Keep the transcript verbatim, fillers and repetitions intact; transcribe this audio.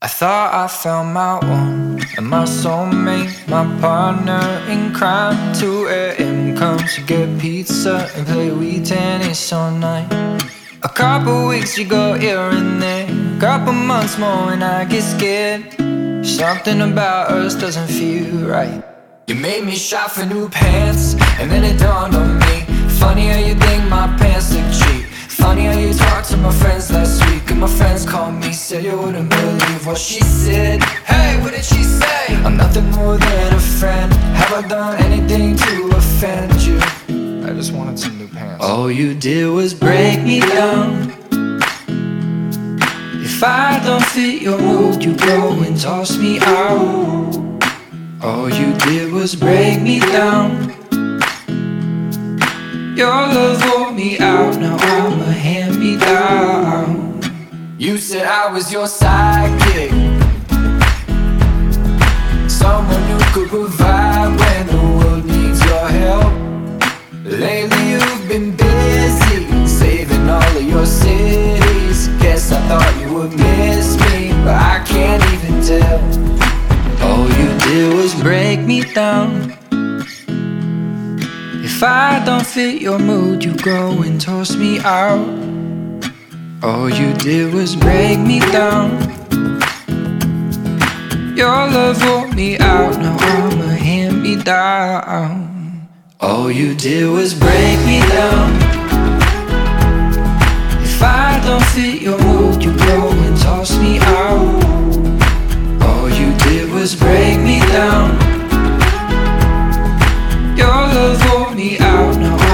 I thought I found my one and my soulmate, my partner in crime. two a.m. comes to get pizza and play Wii tennis all night. A couple weeks you go here and there, a couple months more and I get scared. Something about us doesn't feel right. You made me shop for new pants, and then it dawned on me. Funny how you think my pants look cheap. Funny how you talked to my friends last week, and my friends called me, said you wouldn't believe what she said. Hey, what did she say? I'm nothing more than a friend. Have I done anything to offend you? I just wanted some new pants. All you did was break me down. If I don't fit your mood, you go and toss me out. All you did was break me down. Your love wore me out, now I'm a hand-me-down. You said I was your sidekick, someone who could provide when the world needs your help. Lately you've been busy, saving all of your cities. Guess I thought you would miss me, but I can't even tell. All you did was break me down. If I don't fit your mood, you go and toss me out. All you did was break me down. Your love wore me out, now I'm a hand-me-down. All you did was break me down. If I don't fit your mood, you go and toss me out. All you did was break me down. Your love wore me out, now